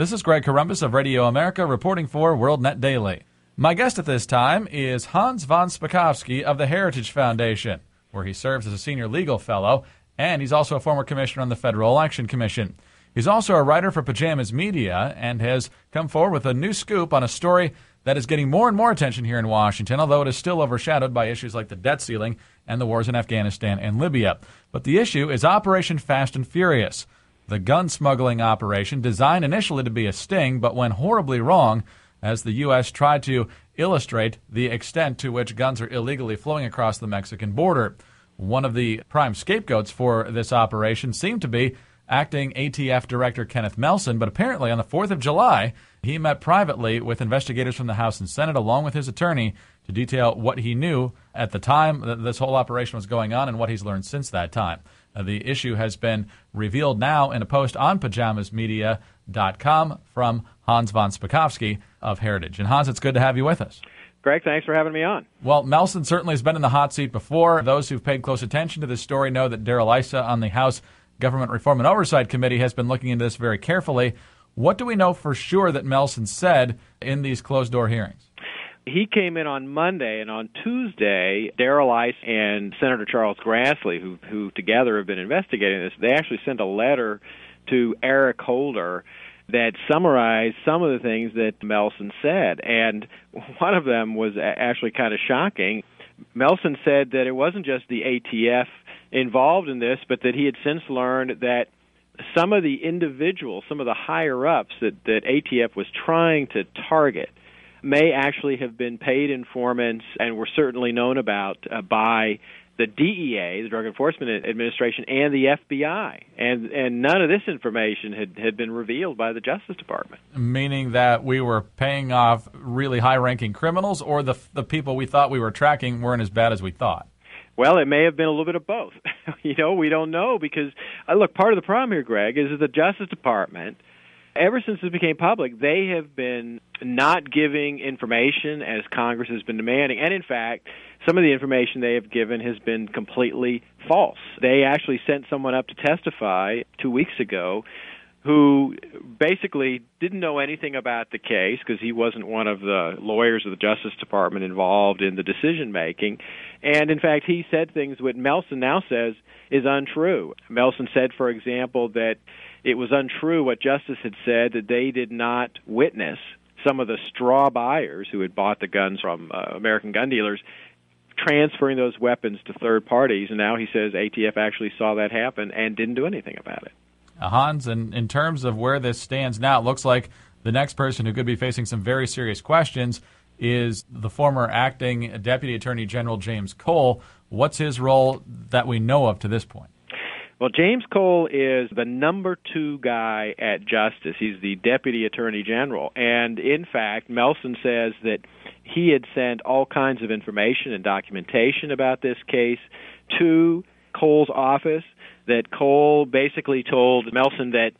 This is Greg Corombos of Radio America reporting for WorldNet Daily. My guest at this time is Hans von Spakovsky of the Heritage Foundation, where he serves as a senior legal fellow, and he's also a former commissioner on the Federal Election Commission. He's also a writer for Pajamas Media and has come forward with a new scoop on a story that is getting more and more attention here in Washington, although it is still overshadowed by issues like the debt ceiling and the wars in Afghanistan and Libya. But the issue is Operation Fast and Furious, the gun smuggling operation designed initially to be a sting, but went horribly wrong as the U.S. tried to illustrate the extent to which guns are illegally flowing across the Mexican border. One of the prime scapegoats for this operation seemed to be acting ATF Director Kenneth Melson, but apparently on the 4th of July, he met privately with investigators from the House and Senate along with his attorney to detail what he knew at the time that this whole operation was going on and what he's learned since that time. The issue has been revealed now in a post on pajamasmedia.com from Hans von Spakovsky of Heritage. And Hans, it's good to have you with us. Greg, thanks for having me on. Well, Melson certainly has been in the hot seat before. Those who've paid close attention to this story know that Darrell Issa on the House Government Reform and Oversight Committee has been looking into this very carefully. What do we know for sure that Melson said in these closed-door hearings? He came in on Monday, and on Tuesday, Darrell Issa and Senator Charles Grassley, who together have been investigating this, they actually sent a letter to Eric Holder that summarized some of the things that Melson said. And one of them was actually kind of shocking. Melson said that it wasn't just the ATF involved in this, but that he had since learned that some of the individuals, some of the higher-ups that ATF was trying to target may actually have been paid informants and were certainly known about by the DEA, the Drug Enforcement Administration, and the FBI. And none of this information had been revealed by the Justice Department. Meaning that we were paying off really high-ranking criminals, or the people we thought we were tracking weren't as bad as we thought? Well, it may have been a little bit of both. We don't know because, look, part of the problem here, Greg, is that the Justice Department, ever since it became public, they have been not giving information as Congress has been demanding. And, in fact, some of the information they have given has been completely false. They actually sent someone up to testify 2 weeks ago who basically didn't know anything about the case because he wasn't one of the lawyers of the Justice Department involved in the decision-making. And, in fact, he said things that Melson now says is untrue. Melson said, for example, that it was untrue what Justice had said, that they did not witness some of the straw buyers who had bought the guns from American gun dealers transferring those weapons to third parties. And now he says ATF actually saw that happen and didn't do anything about it. Hans, in terms of where this stands now, it looks like the next person who could be facing some very serious questions is the former acting Deputy Attorney General James Cole. What's his role that we know of to this point? Well, James Cole is the number 2 guy at Justice. He's the Deputy Attorney General. And, in fact, Melson says that he had sent all kinds of information and documentation about this case to Cole's office, that Cole basically told Melson that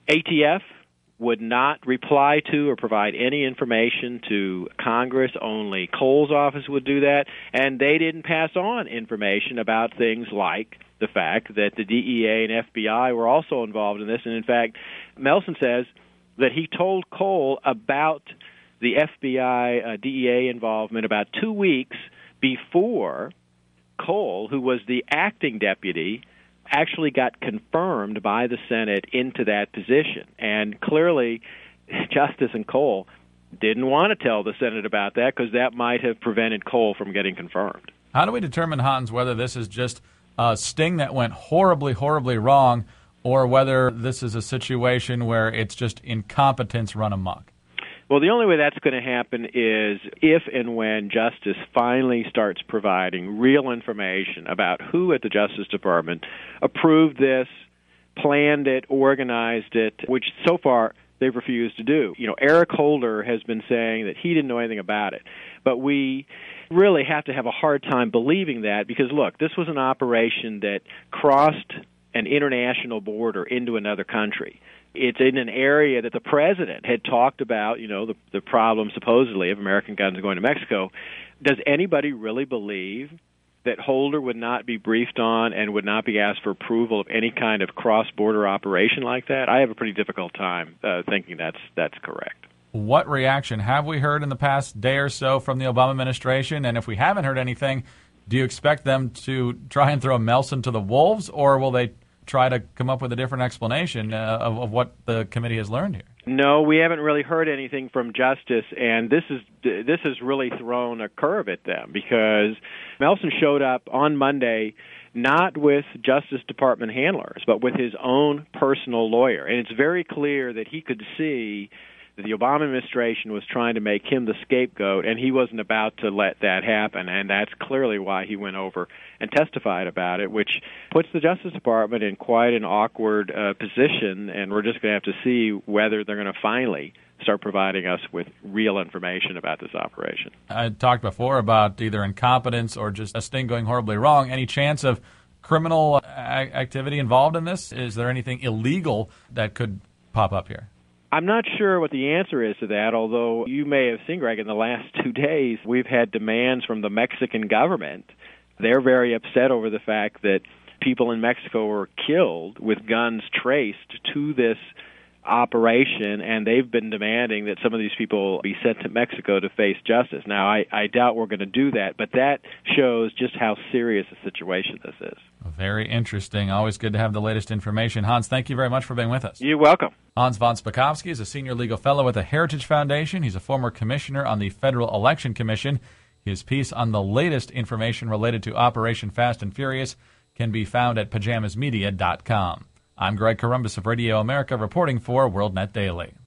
ATF would not reply to or provide any information to Congress. Only Cole's office would do that. And they didn't pass on information about things like the fact that the DEA and FBI were also involved in this. And, in fact, Melson says that he told Cole about the FBI, DEA involvement about 2 weeks before Cole, who was the acting deputy, actually got confirmed by the Senate into that position. And clearly, Justice and Cole didn't want to tell the Senate about that because that might have prevented Cole from getting confirmed. How do we determine, Hans, whether this is just a sting that went horribly, horribly wrong, or whether this is a situation where it's just incompetence run amok? Well, the only way that's going to happen is if and when Justice finally starts providing real information about who at the Justice Department approved this, planned it, organized it, which so far they've refused to do. Eric Holder has been saying that he didn't know anything about it. But we really have to have a hard time believing that because, look, this was an operation that crossed an international border into another country. It's in an area that the president had talked about, the problem supposedly of American guns going to Mexico. Does anybody really believe that Holder would not be briefed on and would not be asked for approval of any kind of cross-border operation like that, I have a pretty difficult time thinking that's correct. What reaction have we heard in the past day or so from the Obama administration? And if we haven't heard anything, do you expect them to try and throw Melson to the wolves, or will they try to come up with a different explanation of what the committee has learned here? No, we haven't really heard anything from Justice, and this has really thrown a curve at them, because Melson showed up on Monday not with Justice Department handlers, but with his own personal lawyer. And it's very clear that he could see that the Obama administration was trying to make him the scapegoat, and he wasn't about to let that happen. And that's clearly why he went over and testified about it, which puts the Justice Department in quite an awkward position, and we're just going to have to see whether they're going to finally start providing us with real information about this operation. I talked before about either incompetence or just a sting going horribly wrong. Any chance of criminal activity involved in this? Is there anything illegal that could pop up here? I'm not sure what the answer is to that, although you may have seen, Greg, in the last 2 days we've had demands from the Mexican government. They're very upset over the fact that people in Mexico were killed with guns traced to this operation, and they've been demanding that some of these people be sent to Mexico to face justice. Now, I doubt we're going to do that, but that shows just how serious a situation this is. Very interesting. Always good to have the latest information. Hans, thank you very much for being with us. You're welcome. Hans von Spakovsky is a senior legal fellow at the Heritage Foundation. He's a former commissioner on the Federal Election Commission. His piece on the latest information related to Operation Fast and Furious can be found at pajamasmedia.com. I'm Greg Corombos of Radio America, reporting for WorldNet Daily.